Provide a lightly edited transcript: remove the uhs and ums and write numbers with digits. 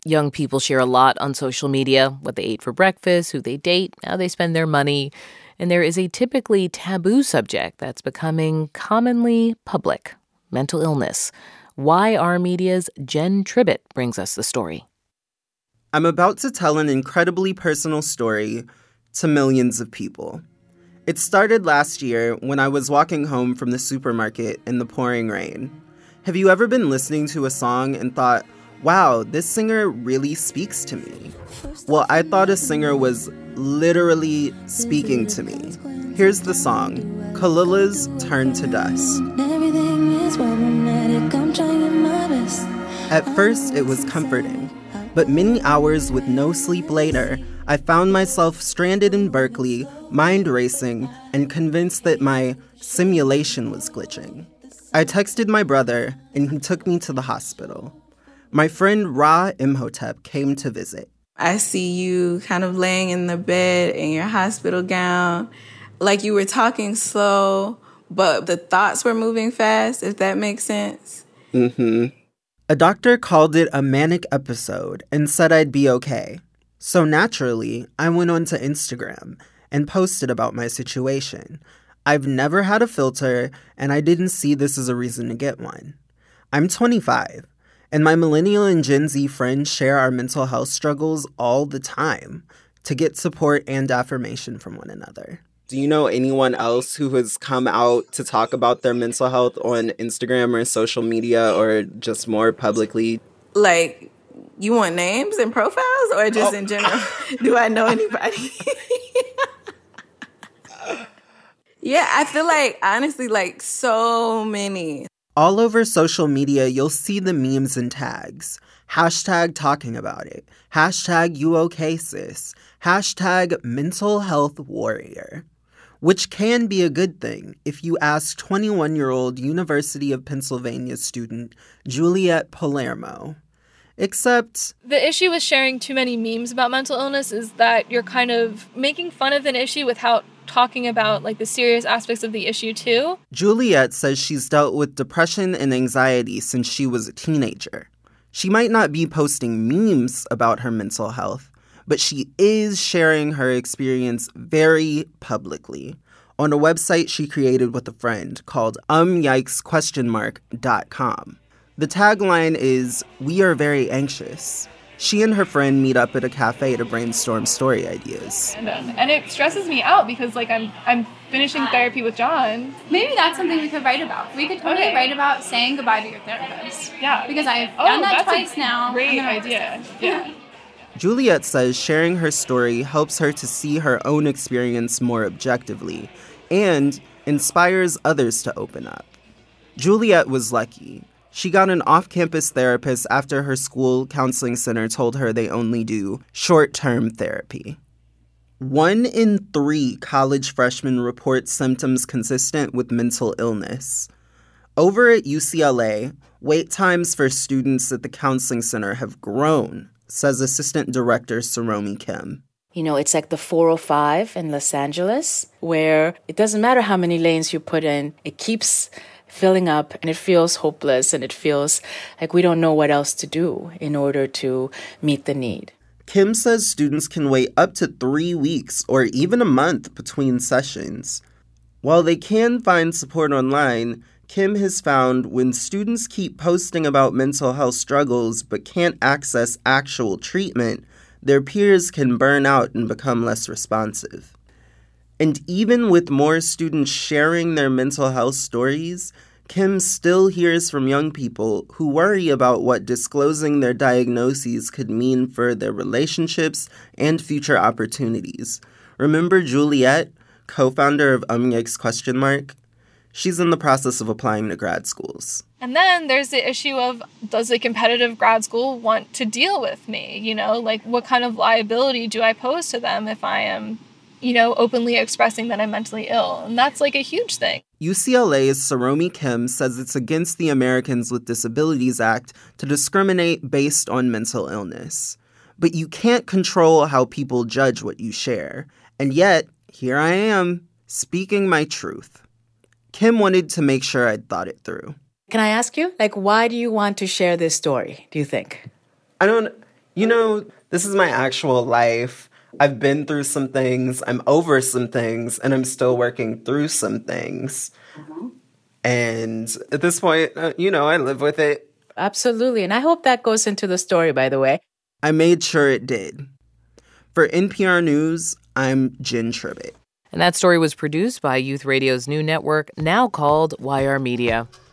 Young people share a lot on social media, what they ate for breakfast, who they date, how they spend their money. And there is a typically taboo subject that's becoming commonly public: mental illness. Why Our Media's Jen Tribbett brings us the story. I'm about to tell an incredibly personal story to millions of people. It started last year when I was walking home from the supermarket in the pouring rain. Have you ever been listening to a song and thought, wow, this singer really speaks to me? Well, I thought a singer was literally speaking to me. Here's the song, Kalila's Turn to Dust. At first, it was comforting, but many hours with no sleep later, I found myself stranded in Berkeley, mind racing, and convinced that my simulation was glitching. I texted my brother, and he took me to the hospital. My friend Ra Imhotep came to visit. I see you kind of laying in the bed in your hospital gown, like you were talking slow, but the thoughts were moving fast, if that makes sense. Mm-hmm. A doctor called it a manic episode and said I'd be okay. So naturally, I went onto Instagram and posted about my situation. I've never had a filter, and I didn't see this as a reason to get one. I'm 25, and my millennial and Gen Z friends share our mental health struggles all the time to get support and affirmation from one another. Do you know anyone else who has come out to talk about their mental health on Instagram or social media or just more publicly? Like, you want names and profiles or just in general? Do I know anybody? Yeah, I feel like, honestly, like so many. All over social media, you'll see the memes and tags. Hashtag talking about it. Hashtag you okay, sis. Hashtag mental health warrior. Which can be a good thing if you ask 21-year-old University of Pennsylvania student Juliet Palermo. Except the issue with sharing too many memes about mental illness is that you're kind of making fun of an issue without talking about like the serious aspects of the issue too. Juliet says she's dealt with depression and anxiety since she was a teenager. She might not be posting memes about her mental health, but she is sharing her experience very publicly on a website she created with a friend called yikes.com. The tagline is, "We are very anxious." She and her friend meet up at a cafe to brainstorm story ideas. And it stresses me out because like I'm finishing therapy with John. Maybe that's something we could write about. We could totally write about saying goodbye to your therapist. Yeah. Because I've done that twice now. Great idea. Yeah. Juliet says sharing her story helps her to see her own experience more objectively and inspires others to open up. Juliet was lucky. She got an off-campus therapist after her school counseling center told her they only do short-term therapy. 1 in 3 college freshmen report symptoms consistent with mental illness. Over at UCLA, wait times for students at the counseling center have grown, says Assistant Director Saromi Kim. You know, it's like the 405 in Los Angeles, where it doesn't matter how many lanes you put in, it keeps filling up and it feels hopeless and it feels like we don't know what else to do in order to meet the need. Kim says students can wait up to 3 weeks or even a month between sessions. While they can find support online, Kim has found when students keep posting about mental health struggles but can't access actual treatment, their peers can burn out and become less responsive. And even with more students sharing their mental health stories, Kim still hears from young people who worry about what disclosing their diagnoses could mean for their relationships and future opportunities. Remember Juliet, co-founder of Yikes? She's in the process of applying to grad schools. And then there's the issue of, does a competitive grad school want to deal with me? You know, like what kind of liability do I pose to them if I am, you know, openly expressing that I'm mentally ill? And that's like a huge thing. UCLA's Saromi Kim says it's against the Americans with Disabilities Act to discriminate based on mental illness. But you can't control how people judge what you share. And yet, here I am, speaking my truth. Kim wanted to make sure I'd thought it through. Can I ask you, like, why do you want to share this story, do you think? You know, this is my actual life. I've been through some things, I'm over some things, and I'm still working through some things. Mm-hmm. And at this point, I live with it. Absolutely. And I hope that goes into the story, by the way. I made sure it did. For NPR News, I'm Jen Tribbett. And that story was produced by Youth Radio's new network, now called YR Media.